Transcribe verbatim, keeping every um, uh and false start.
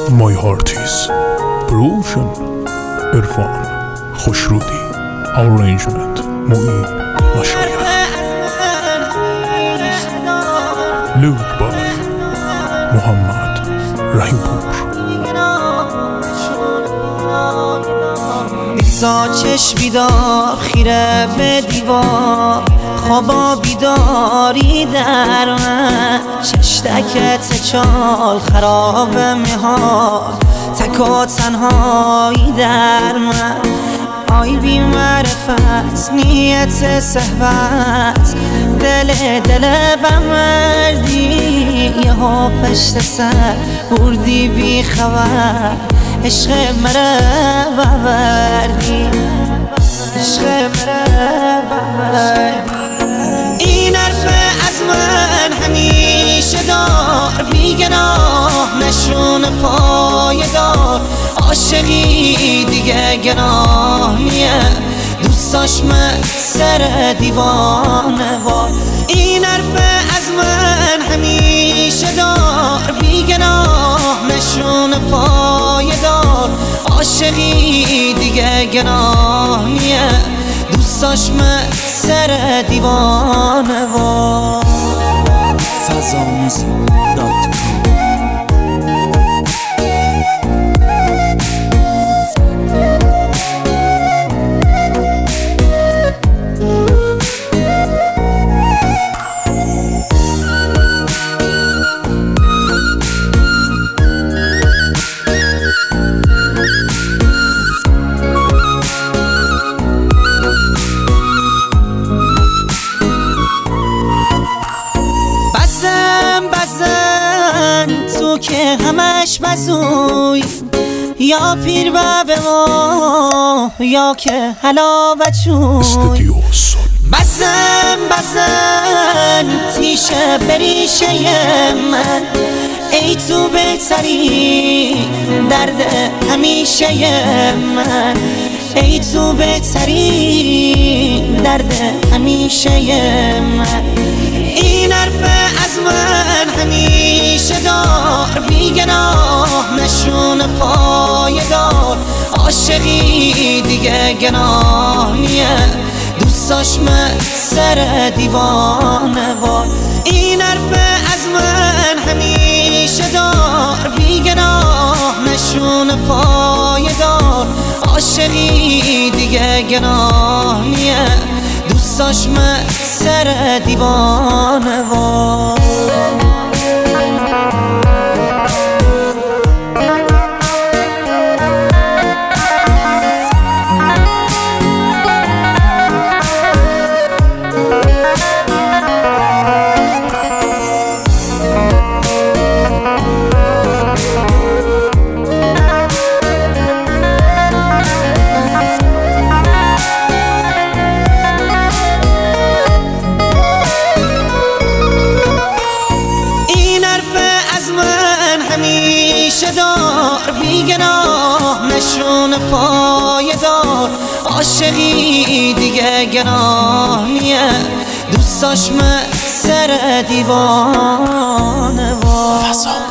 My heart is broken. عرفان خوشرودی. Arrangement معین مشایخ. Look by محمد رحیمپور. بیزا چشم بیدار خیره به دیوار، خوابا بیداری در من، چشتکت چال خراب مهار، تک و تنهایی در من. آی بی معرفت نیت صحبت، دل دل بمردی یه ها پشت سر بردی بی خبر، عشق مرا ببردی، عشق مرا ببردی. این حرف از من همیشه دار، بی گناه نشون پایدار، عاشقی دیگه گناه نیه، دوست داشت من سر دیوانه وار. این حرف از من همیشه دار، بی گناه نشون پایدار، عاشقی دیگه گناه نیه، دوست داشت من سر دیوانه وار. فضاموزیک دات کام تو که همش بزوی، یا پیر به ما یا که حلاوت چوی. بزن بزن تیشه بریشه من، ای تو بهتری درد همیشه من، ای تو بهتری درد همیشه من. این حرف از من همیشه دار، بی گناه نشون پایدار، عاشقی دیگه گناه نیه، دوست داشت من سر دیوانه وار. این حرف از من همیشه دار، بی گناه نشون پایدار، عاشقی دیگه گناه نیه، دوست داشت من سر دیوانه وار. همیشه دار، بی گناه نشون پایدار، عاشقی دیگه گناه نیه، دوست داشت من سر دیوانه وار.